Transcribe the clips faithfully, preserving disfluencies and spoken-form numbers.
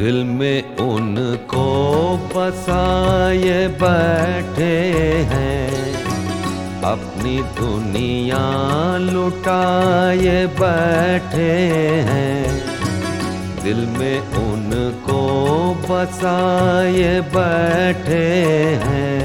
दिल में उनको बसाए बैठे हैं, अपनी दुनिया लुटाए बैठे हैं। दिल में उनको बसाए बैठे हैं।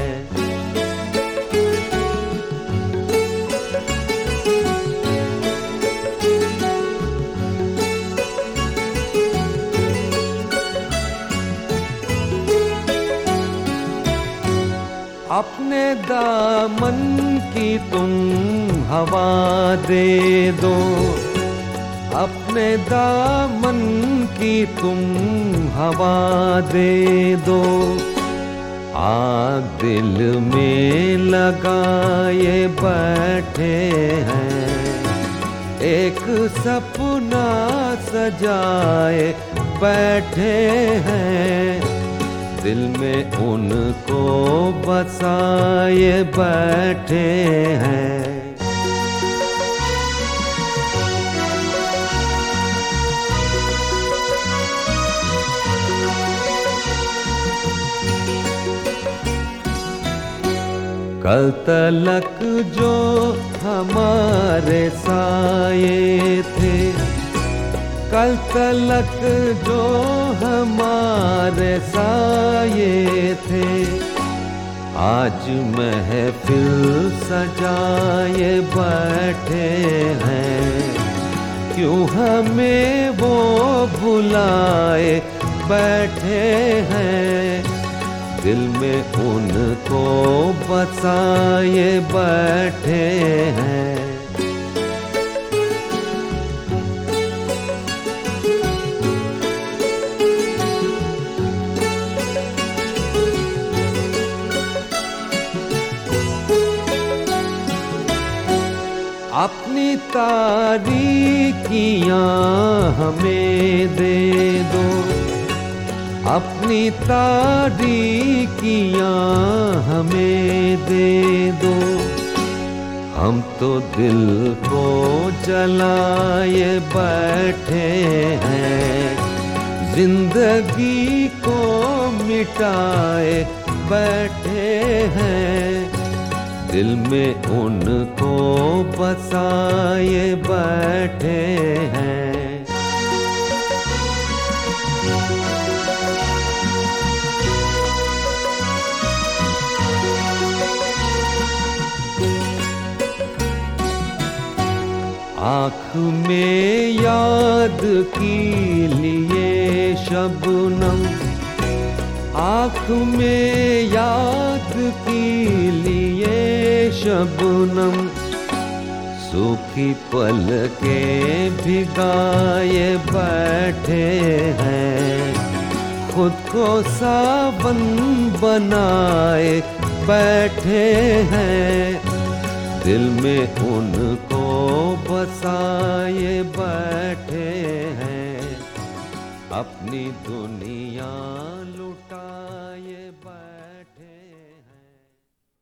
अपने दामन की तुम हवा दे दो, अपने दामन की तुम हवा दे दो। आग दिल में लगाए बैठे हैं, एक सपना सजाए बैठे हैं। दिल में उनको बसाए बैठे हैं। कल तलक जो हमारे साये थे, कल तलक जो हमारे साये थे, आज महफिल सजाए बैठे हैं। क्यों हमें वो भुलाए बैठे हैं। दिल में उनको बसाए बैठे हैं। अपनी तारीकियां हमें दे दो, अपनी तारीकियां हमें दे दो। हम तो दिल को जलाए बैठे हैं, जिंदगी को मिटाए बैठे हैं। दिल में उनको बसाए बैठे हैं। आँख में याद की लिए शबनम, आँख में याद की लिए शबनम। सूखी पलकें भिगाए बैठे हैं, खुद को सावन बनाए बैठे हैं। दिल में उनको बसाए बैठे हैं, अपनी दुनिया लुटाए